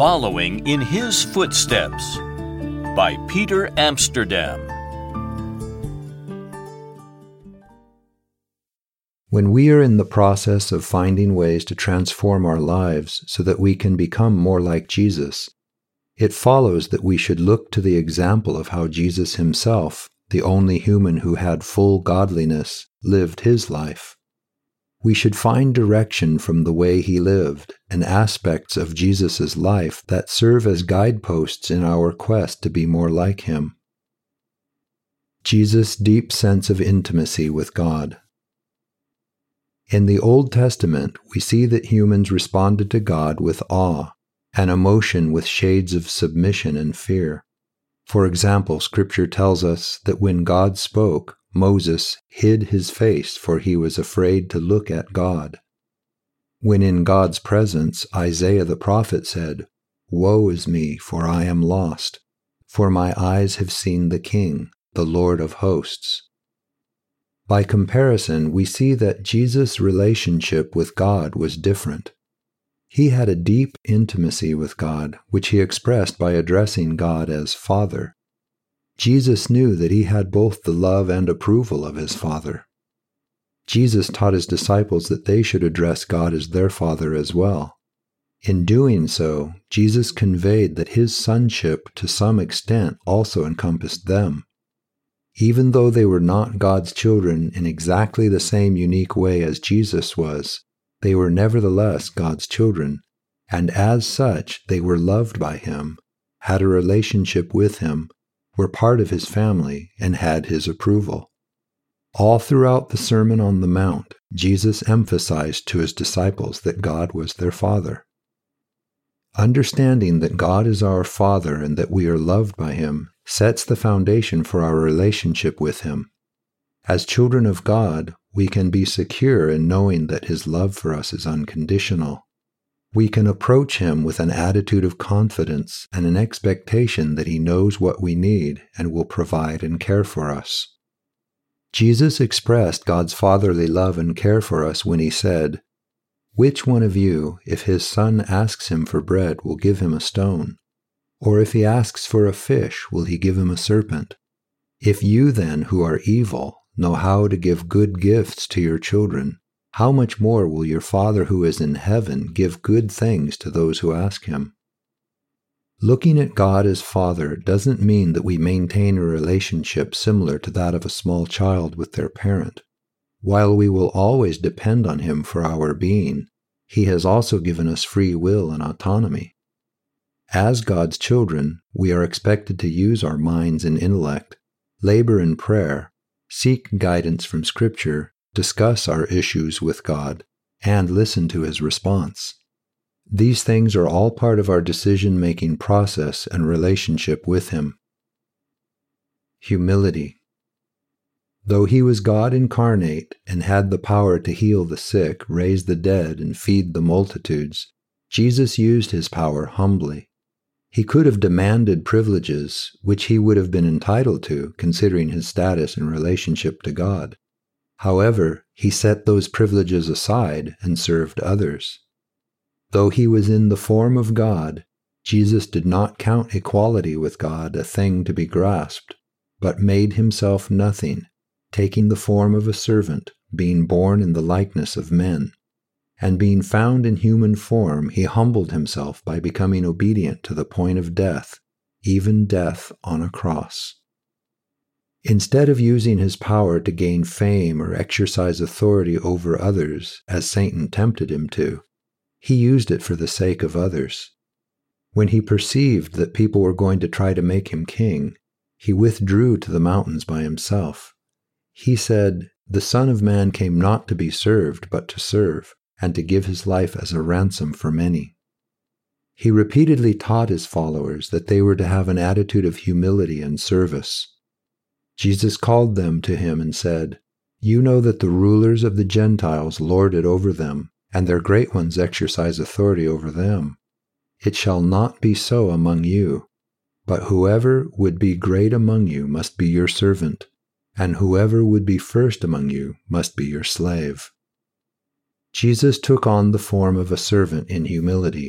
Following in His Footsteps by Peter Amsterdam. When we are in the process of finding ways to transform our lives so that we can become more like Jesus, it follows that we should look to the example of how Jesus himself, the only human who had full godliness, lived his life. We should find direction from the way he lived and aspects of Jesus' life that serve as guideposts in our quest to be more like him. Jesus' deep sense of intimacy with God. In the Old Testament, we see that humans responded to God with awe, an emotion with shades of submission and fear. For example, Scripture tells us that when God spoke, Moses hid his face, for he was afraid to look at God. When in God's presence, Isaiah the prophet said, "Woe is me, for I am lost, for my eyes have seen the King, the Lord of hosts." By comparison, we see that Jesus' relationship with God was different. He had a deep intimacy with God, which he expressed by addressing God as Father. Jesus knew that he had both the love and approval of his Father. Jesus taught his disciples that they should address God as their Father as well. In doing so, Jesus conveyed that his sonship to some extent also encompassed them. Even though they were not God's children in exactly the same unique way as Jesus was, they were nevertheless God's children, and as such they were loved by him, had a relationship with him, were part of his family, and had his approval. All throughout the Sermon on the Mount, Jesus emphasized to his disciples that God was their Father. Understanding that God is our Father and that we are loved by him sets the foundation for our relationship with him. As children of God, we can be secure in knowing that his love for us is unconditional. We can approach him with an attitude of confidence and an expectation that he knows what we need and will provide and care for us. Jesus expressed God's fatherly love and care for us when he said, "Which one of you, if his son asks him for bread, will give him a stone? Or if he asks for a fish, will he give him a serpent? If you then, who are evil, know how to give good gifts to your children, how much more will your Father who is in heaven give good things to those who ask him?" Looking at God as Father doesn't mean that we maintain a relationship similar to that of a small child with their parent. While we will always depend on him for our being, he has also given us free will and autonomy. As God's children, we are expected to use our minds and intellect, labor in prayer, seek guidance from Scripture, discuss our issues with God, and listen to his response. These things are all part of our decision-making process and relationship with him. Humility. Though he was God incarnate and had the power to heal the sick, raise the dead, and feed the multitudes, Jesus used his power humbly. He could have demanded privileges, which he would have been entitled to, considering his status in relationship to God. However, he set those privileges aside and served others. Though he was in the form of God, Jesus did not count equality with God a thing to be grasped, but made himself nothing, taking the form of a servant, being born in the likeness of men. And being found in human form, he humbled himself by becoming obedient to the point of death, even death on a cross. Instead of using his power to gain fame or exercise authority over others, as Satan tempted him to, he used it for the sake of others. When he perceived that people were going to try to make him king, he withdrew to the mountains by himself. He said, "The Son of Man came not to be served, but to serve, and to give his life as a ransom for many." He repeatedly taught his followers that they were to have an attitude of humility and service. Jesus called them to him and said, "You know that the rulers of the Gentiles lord it over them, and their great ones exercise authority over them. It shall not be so among you, but whoever would be great among you must be your servant, and whoever would be first among you must be your slave." Jesus took on the form of a servant in humility,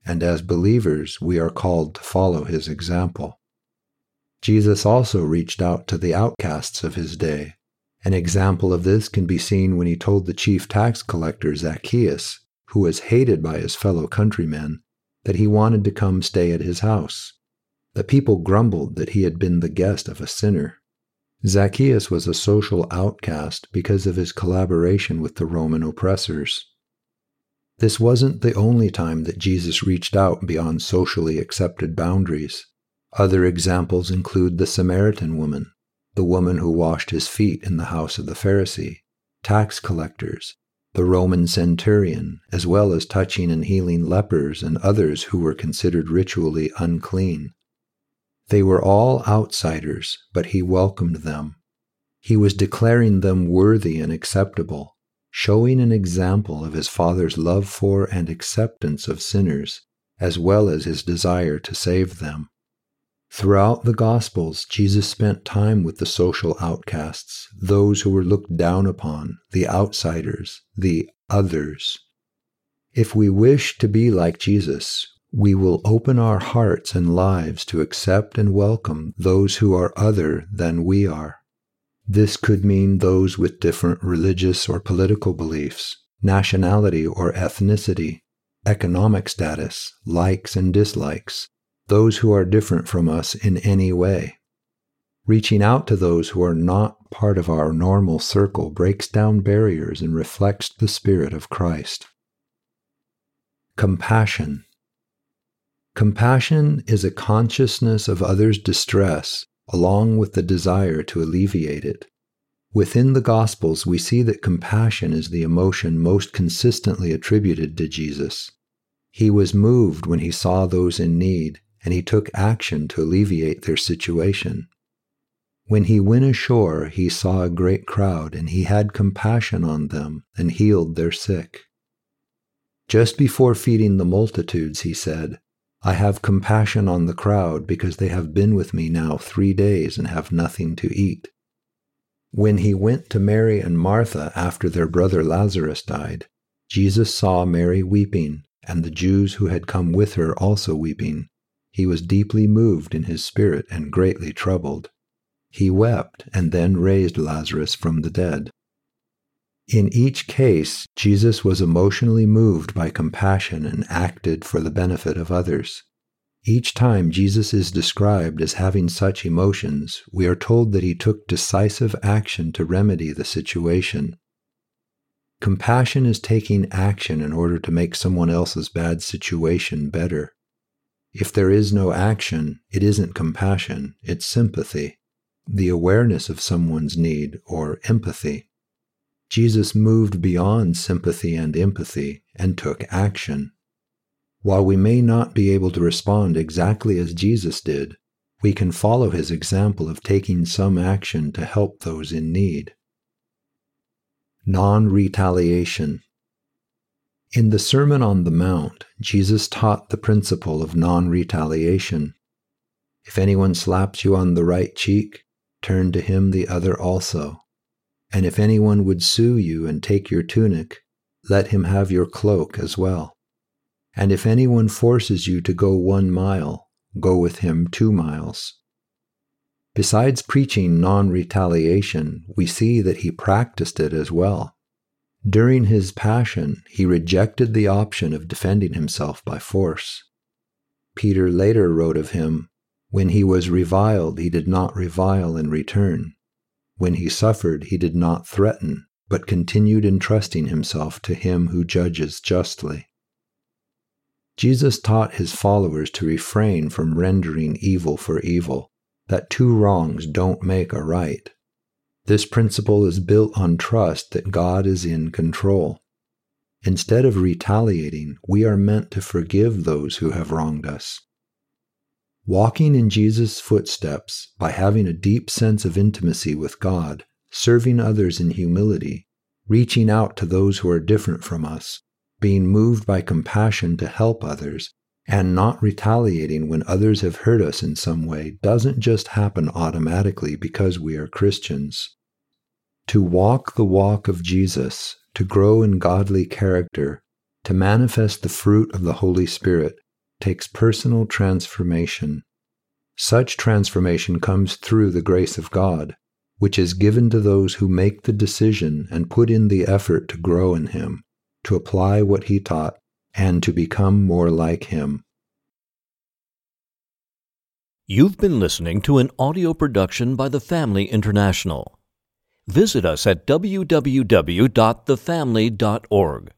and as believers, we are called to follow his example. Jesus also reached out to the outcasts of his day. An example of this can be seen when he told the chief tax collector Zacchaeus, who was hated by his fellow countrymen, that he wanted to come stay at his house. The people grumbled that he had been the guest of a sinner. Zacchaeus was a social outcast because of his collaboration with the Roman oppressors. This wasn't the only time that Jesus reached out beyond socially accepted boundaries. Other examples include the Samaritan woman, the woman who washed his feet in the house of the Pharisee, tax collectors, the Roman centurion, as well as touching and healing lepers and others who were considered ritually unclean. They were all outsiders, but he welcomed them. He was declaring them worthy and acceptable, showing an example of his Father's love for and acceptance of sinners, as well as his desire to save them. Throughout the Gospels, Jesus spent time with the social outcasts, those who were looked down upon, the outsiders, the others. If we wish to be like Jesus, we will open our hearts and lives to accept and welcome those who are other than we are. This could mean those with different religious or political beliefs, nationality or ethnicity, economic status, likes and dislikes, those who are different from us in any way. Reaching out to those who are not part of our normal circle breaks down barriers and reflects the Spirit of Christ. Compassion. Compassion is a consciousness of others' distress, along with the desire to alleviate it. Within the Gospels, we see that compassion is the emotion most consistently attributed to Jesus. He was moved when he saw those in need, and he took action to alleviate their situation. When he went ashore, he saw a great crowd, and he had compassion on them and healed their sick. Just before feeding the multitudes, he said, "I have compassion on the crowd because they have been with me now 3 days and have nothing to eat." When he went to Mary and Martha after their brother Lazarus died, Jesus saw Mary weeping, and the Jews who had come with her also weeping. He was deeply moved in his spirit and greatly troubled. He wept and then raised Lazarus from the dead. In each case, Jesus was emotionally moved by compassion and acted for the benefit of others. Each time Jesus is described as having such emotions, we are told that he took decisive action to remedy the situation. Compassion is taking action in order to make someone else's bad situation better. If there is no action, it isn't compassion, it's sympathy, the awareness of someone's need, or empathy. Jesus moved beyond sympathy and empathy and took action. While we may not be able to respond exactly as Jesus did, we can follow his example of taking some action to help those in need. Non-retaliation. In the Sermon on the Mount, Jesus taught the principle of non-retaliation. If anyone slaps you on the right cheek, turn to him the other also. And if anyone would sue you and take your tunic, let him have your cloak as well. And if anyone forces you to go 1 mile, go with him 2 miles. Besides preaching non-retaliation, we see that he practiced it as well. During his passion, he rejected the option of defending himself by force. Peter later wrote of him, "When he was reviled, he did not revile in return. When he suffered, he did not threaten, but continued entrusting himself to him who judges justly." Jesus taught his followers to refrain from rendering evil for evil, that 2 wrongs don't make a right. This principle is built on trust that God is in control. Instead of retaliating, we are meant to forgive those who have wronged us. Walking in Jesus' footsteps by having a deep sense of intimacy with God, serving others in humility, reaching out to those who are different from us, being moved by compassion to help others, and not retaliating when others have hurt us in some way doesn't just happen automatically because we are Christians. To walk the walk of Jesus, to grow in godly character, to manifest the fruit of the Holy Spirit, takes personal transformation. Such transformation comes through the grace of God, which is given to those who make the decision and put in the effort to grow in Him, to apply what He taught, and to become more like Him. You've been listening to an audio production by The Family International. Visit us at www.thefamily.org.